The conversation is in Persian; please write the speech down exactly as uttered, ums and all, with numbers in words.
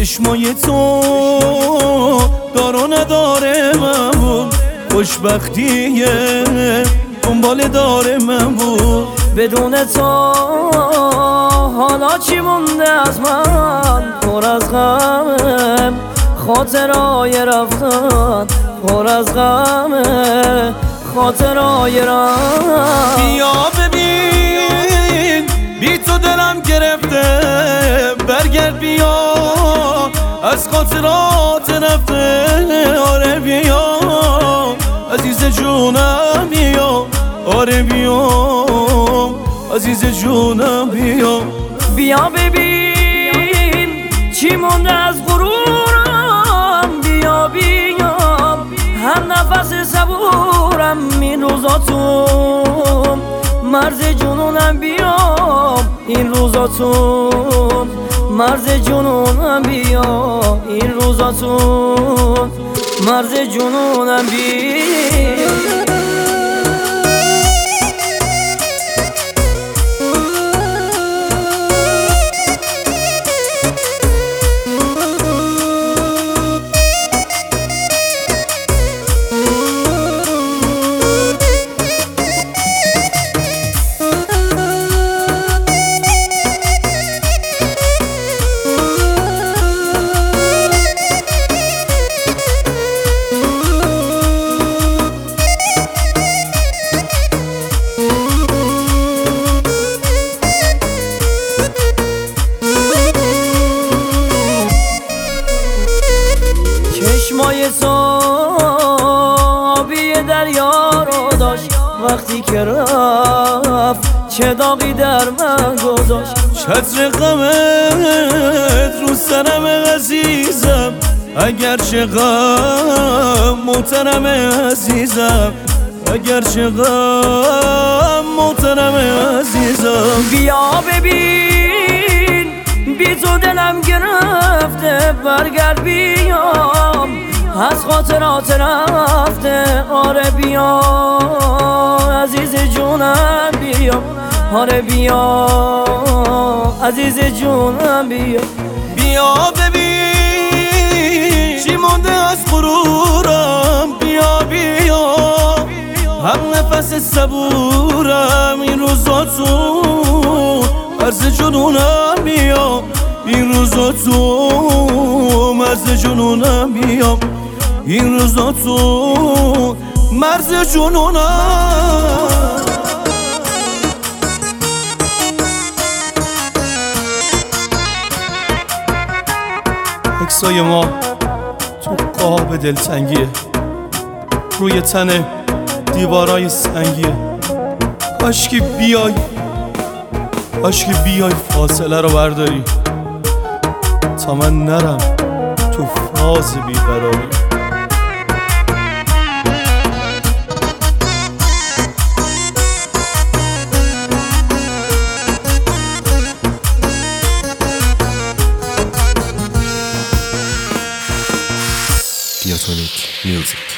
چشمای تو دار و نداره من بود، خوشبختیه دنبال داره من بود. بدون تو حالا چی مونده از من؟ پر از غمم خاطرای رفتن، پر از غمه خاطرای رفتن. بیا ببین بی تو دلم گرفته، برگرد بیا از خاطرات رفته. آره بیا عزیز جونم بیا، آره بیا عزیز جونم بیا. بیا ببین چی مونده از غرورم، بیا بیا هر نفس صبورم این روزا تو مرز جنونم. بیا این روزا تو مرز جنونم، بیا این روزا تو مرز جنونم. بیا چشمای تو آبی دریا رو داشت، وقتی که رفت چه داغی در من گذاشت. چتر غمت رو سرم عزیزم، اگر چه غم محترم عزیزم، اگر چه غم محترم عزیزم. بیا ببین بی تو دلم گرفته، برگرد بیام از خاطرات رفته. آره بیا عزیز جونم بیا، آره بیا عزیز جونم بیا. بیا ببین چی مونده از غرورم، بیا بیا هم نفس صبورم این روزا تو مرز جنونم. بیا این روزا تو مرز جنونم، بیا این روزا تو مرز جنونم. عکسای ما تو قاب دلتنگیه، روی تن دیوارای سنگیه. کاشکی بیای کاشکی بیای فاصله رو برداری تا من نرم تو فاز بیقراری. Diatonic Music.